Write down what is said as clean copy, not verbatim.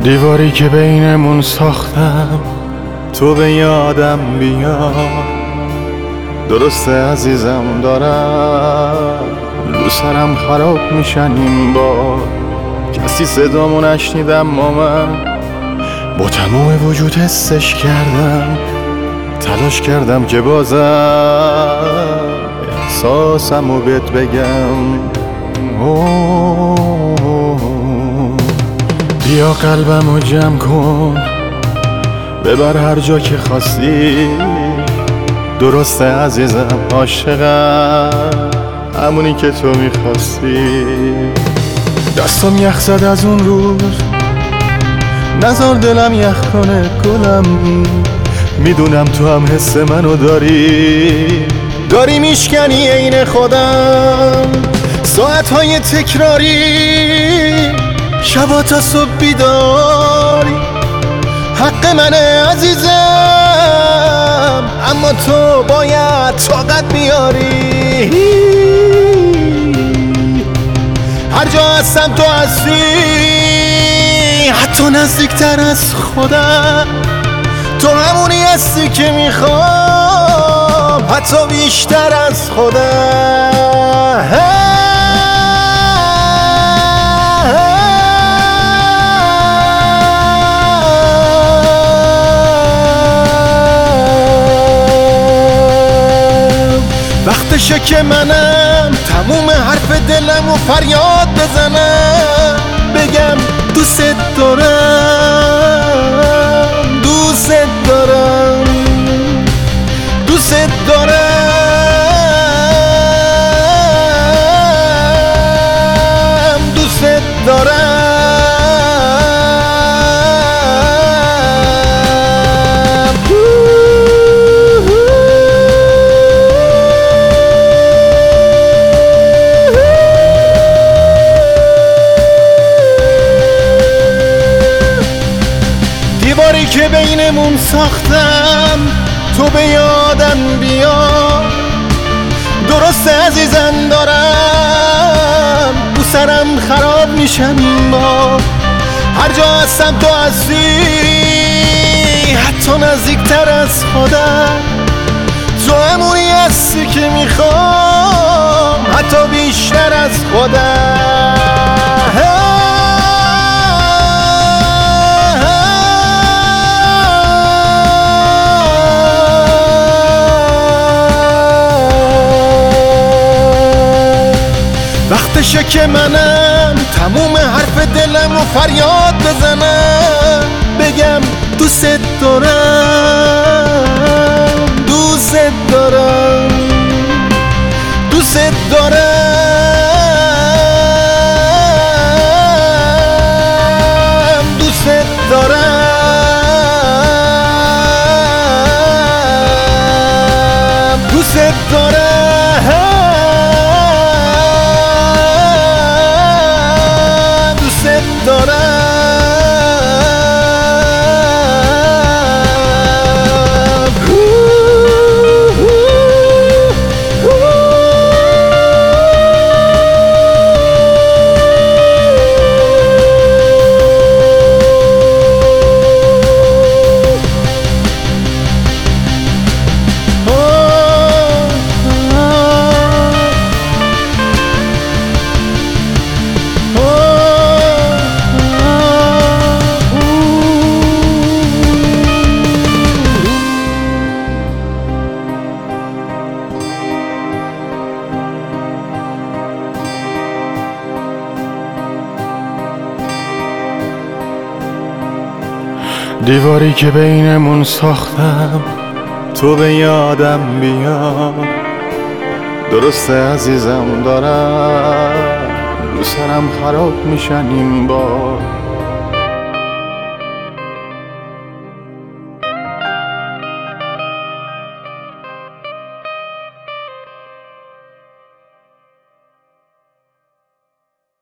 دیواری که بینمون ساختم تو به یادم بیا. درسته عزیزم دارم رو سرم خراب میشن این بار. کسی صدامو نشنید اما من با تمام وجود حسش کردم. تلاش کردم که بازم احساسمو بهت بگم. بیا قلبمو جمع کن ببر هر جا که خواستی. درسته عزیزم عاشقم همونی که تو میخواستی. دستم یخ زد از اون روز نزار دلم یخ کنه گلم. میدونم تو هم حس منو داری میشکنی عین خودم. ساعتهای تکراری شبا تا صبح بیداری. حق منه عزیزم اما تو باید طاقت بیاری. هر جا هستم تو هستی حتی نزدیکتر از خودم. تو همونی هستی که میخوام حتی بیشتر از خودم. وقتشه که منم تموم حرف دلم و فریاد بزنم. بگم دوست دارم دوست دارم دوست دارم دوست دارم. دیواری که بینمون ساختم تو به یادم بیا. درسته عزیزم دارم رو سرم خراب میشم این بار. هر جا هستم تو هستی حتی نزدیکتر از خودم. تو همونی هستی که میخوام حتی بیشتر از خودم. وقتشه که منم تموم حرف دلم و فریاد بزنم. بگم دوست دارم دوست دارم دوست دارم دوست دارم دوست دارم دیواری که بینمون ساختم تو به یادم بیا. درسته عزیزم دارم رو سرم خراب میشن این بار.